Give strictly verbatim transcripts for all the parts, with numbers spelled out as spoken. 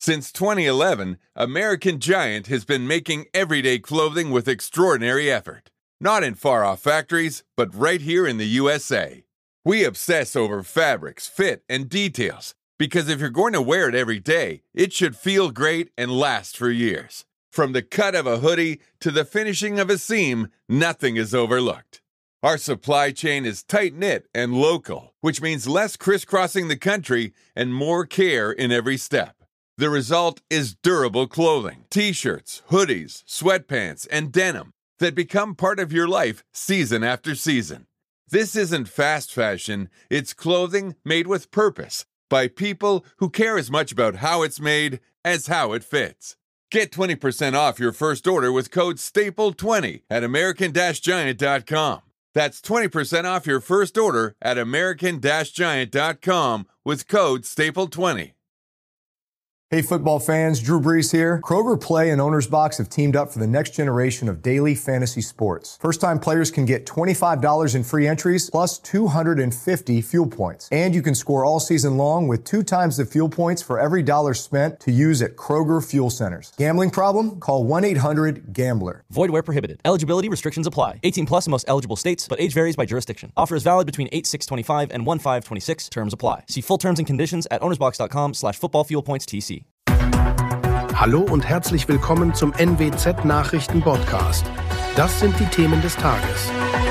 Since twenty eleven, American Giant has been making everyday clothing with extraordinary effort. Not in far-off factories, but right here in the U S A. We obsess over fabrics, fit, and details, because if you're going to wear it every day, it should feel great and last for years. From the cut of a hoodie to the finishing of a seam, nothing is overlooked. Our supply chain is tight-knit and local, which means less crisscrossing the country and more care in every step. The result is durable clothing, t-shirts, hoodies, sweatpants, and denim that become part of your life season after season. This isn't fast fashion, it's clothing made with purpose by people who care as much about how it's made as how it fits. Get twenty percent off your first order with code staple twenty at American Giant dot com. That's twenty percent off your first order at American Giant dot com with code staple twenty. Hey football fans, Drew Brees here. Kroger Play and Owner's Box have teamed up for the next generation of daily fantasy sports. First-time players can get twenty-five dollars in free entries plus two hundred fifty fuel points. And you can score all season long with two times the fuel points for every dollar spent to use at Kroger Fuel Centers. Gambling problem? Call one eight hundred gambler. Void where prohibited. Eligibility restrictions apply. eighteen plus in most eligible states, but age varies by jurisdiction. Offer is valid between eight six twenty-five and one five twenty-six. Terms apply. See full terms and conditions at ownersbox.com slash football fuel points TC. Hallo und herzlich willkommen zum N W Z-Nachrichten-Podcast. Das sind die Themen des Tages.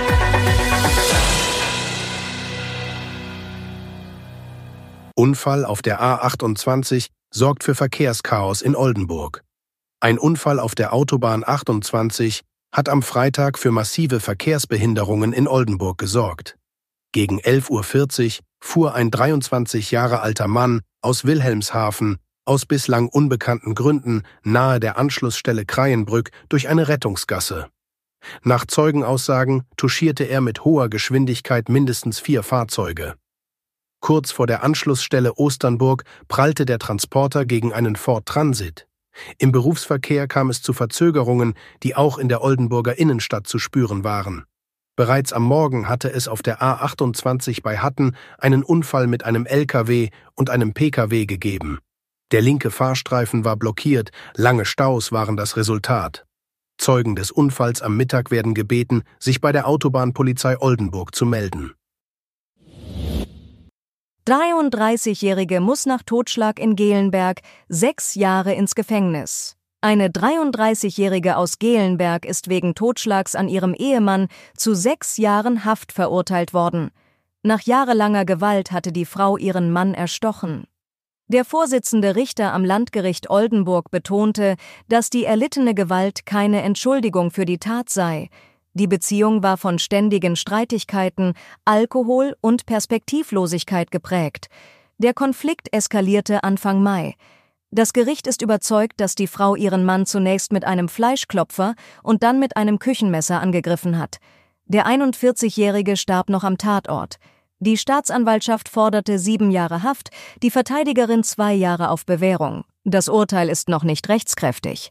Unfall auf der A achtundzwanzig sorgt für Verkehrschaos in Oldenburg. Ein Unfall auf der Autobahn achtundzwanzig hat am Freitag für massive Verkehrsbehinderungen in Oldenburg gesorgt. Gegen elf Uhr vierzig fuhr ein dreiundzwanzig Jahre alter Mann aus Wilhelmshaven aus bislang unbekannten Gründen nahe der Anschlussstelle Kreienbrück durch eine Rettungsgasse. Nach Zeugenaussagen touchierte er mit hoher Geschwindigkeit mindestens vier Fahrzeuge. Kurz vor der Anschlussstelle Osternburg prallte der Transporter gegen einen Ford Transit. Im Berufsverkehr kam es zu Verzögerungen, die auch in der Oldenburger Innenstadt zu spüren waren. Bereits am Morgen hatte es auf der A achtundzwanzig bei Hatten einen Unfall mit einem L K W und einem P K W gegeben. Der linke Fahrstreifen war blockiert, lange Staus waren das Resultat. Zeugen des Unfalls am Mittag werden gebeten, sich bei der Autobahnpolizei Oldenburg zu melden. dreiunddreißigjährige muss nach Totschlag in Gelenberg sechs Jahre ins Gefängnis. Eine dreiunddreißigjährige aus Gelenberg ist wegen Totschlags an ihrem Ehemann zu sechs Jahren Haft verurteilt worden. Nach jahrelanger Gewalt hatte die Frau ihren Mann erstochen. Der Vorsitzende Richter am Landgericht Oldenburg betonte, dass die erlittene Gewalt keine Entschuldigung für die Tat sei. Die Beziehung war von ständigen Streitigkeiten, Alkohol und Perspektivlosigkeit geprägt. Der Konflikt eskalierte Anfang Mai. Das Gericht ist überzeugt, dass die Frau ihren Mann zunächst mit einem Fleischklopfer und dann mit einem Küchenmesser angegriffen hat. Der einundvierzigjährige starb noch am Tatort. Die Staatsanwaltschaft forderte sieben Jahre Haft, die Verteidigerin zwei Jahre auf Bewährung. Das Urteil ist noch nicht rechtskräftig.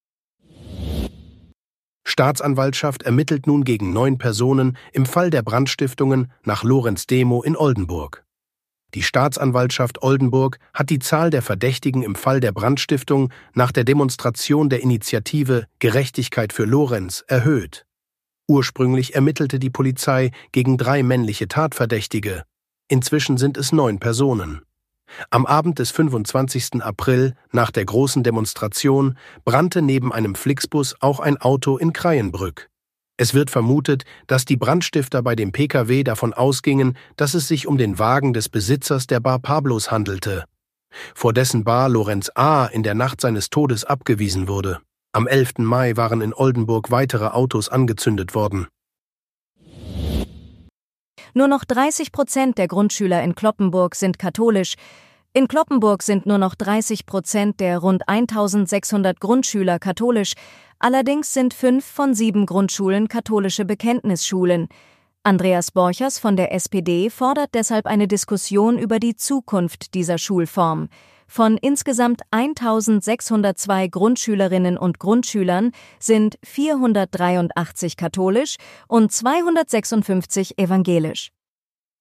Staatsanwaltschaft ermittelt nun gegen neun Personen im Fall der Brandstiftungen nach Lorenz Demo in Oldenburg. Die Staatsanwaltschaft Oldenburg hat die Zahl der Verdächtigen im Fall der Brandstiftung nach der Demonstration der Initiative Gerechtigkeit für Lorenz erhöht. Ursprünglich ermittelte die Polizei gegen drei männliche Tatverdächtige. Inzwischen sind es neun Personen. Am Abend des fünfundzwanzigsten April, nach der großen Demonstration, brannte neben einem Flixbus auch ein Auto in Kreienbrück. Es wird vermutet, dass die Brandstifter bei dem P K W davon ausgingen, dass es sich um den Wagen des Besitzers der Bar Pablos handelte, vor dessen Bar Lorenz A. in der Nacht seines Todes abgewiesen wurde. Am elften Mai waren in Oldenburg weitere Autos angezündet worden. Nur noch dreißig Prozent der Grundschüler in Cloppenburg sind katholisch. In Cloppenburg sind nur noch dreißig Prozent der rund eintausendsechshundert Grundschüler katholisch. Allerdings sind fünf von sieben Grundschulen katholische Bekenntnisschulen. Andreas Borchers von der S P D fordert deshalb eine Diskussion über die Zukunft dieser Schulform. Von insgesamt eintausendsechshundertzwei Grundschülerinnen und Grundschülern sind vierhundertdreiundachtzig katholisch und zweihundertsechsundfünfzig evangelisch.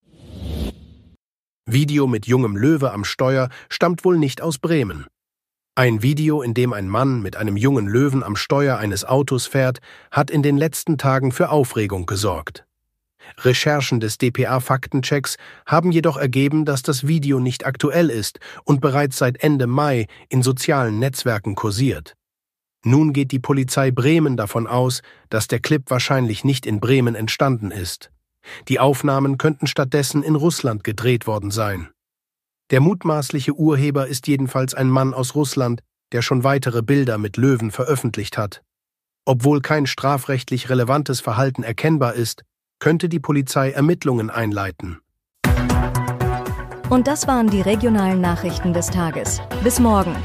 Video mit jungem Löwe am Steuer stammt wohl nicht aus Bremen. Ein Video, in dem ein Mann mit einem jungen Löwen am Steuer eines Autos fährt, hat in den letzten Tagen für Aufregung gesorgt. Recherchen des D P A-Faktenchecks haben jedoch ergeben, dass das Video nicht aktuell ist und bereits seit Ende Mai in sozialen Netzwerken kursiert. Nun geht die Polizei Bremen davon aus, dass der Clip wahrscheinlich nicht in Bremen entstanden ist. Die Aufnahmen könnten stattdessen in Russland gedreht worden sein. Der mutmaßliche Urheber ist jedenfalls ein Mann aus Russland, der schon weitere Bilder mit Löwen veröffentlicht hat. Obwohl kein strafrechtlich relevantes Verhalten erkennbar ist, könnte die Polizei Ermittlungen einleiten. Und das waren die regionalen Nachrichten des Tages. Bis morgen.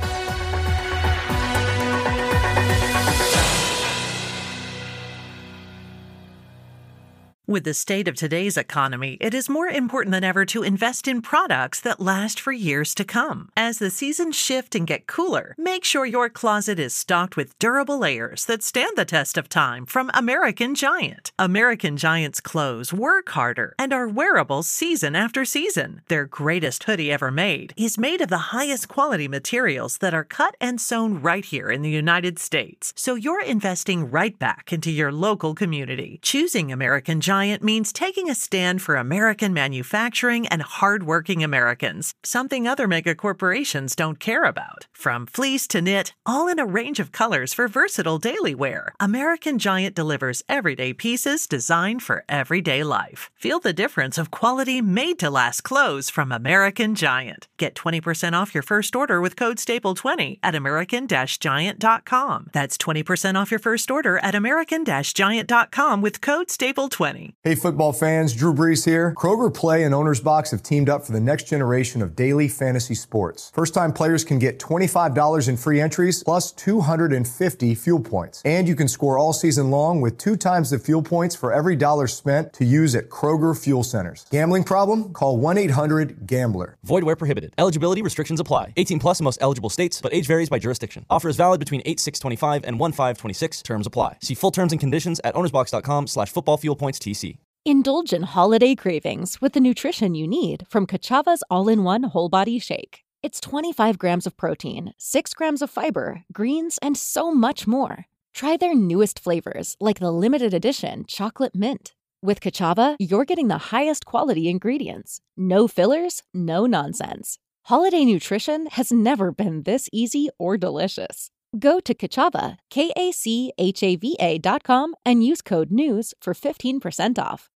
With the state of today's economy, it is more important than ever to invest in products that last for years to come. As the seasons shift and get cooler, make sure your closet is stocked with durable layers that stand the test of time from American Giant. American Giant's clothes work harder and are wearable season after season. Their greatest hoodie ever made is made of the highest quality materials that are cut and sewn right here in the United States. So you're investing right back into your local community. Choosing American Giant means taking a stand for American manufacturing and hardworking Americans, something other mega corporations don't care about. From fleece to knit, all in a range of colors for versatile daily wear, American Giant delivers everyday pieces designed for everyday life. Feel the difference of quality made-to-last clothes from American Giant. Get twenty percent off your first order with code staple twenty at american giant dot com. That's twenty percent off your first order at american giant dot com with code staple twenty. Hey football fans, Drew Brees here. Kroger Play and Owner's Box have teamed up for the next generation of daily fantasy sports. First-time players can get twenty-five dollars in free entries plus two hundred fifty fuel points. And you can score all season long with two times the fuel points for every dollar spent to use at Kroger Fuel Centers. Gambling problem? Call one eight hundred gambler. Void where prohibited. Eligibility restrictions apply. eighteen plus in most eligible states, but age varies by jurisdiction. Offer is valid between eight six twenty-five and one five twenty-six. Terms apply. See full terms and conditions at ownersbox.com slash football fuel points TC. Indulge in holiday cravings with the nutrition you need from Kachava's all-in-one whole body shake. It's twenty-five grams of protein, six grams of fiber, greens, and so much more. Try their newest flavors like the limited edition chocolate mint. With Kachava, you're getting the highest quality ingredients. No fillers, no nonsense. Holiday nutrition has never been this easy or delicious. Go to Kachava, K A C H A V A dot com and use code NEWS for fifteen percent off.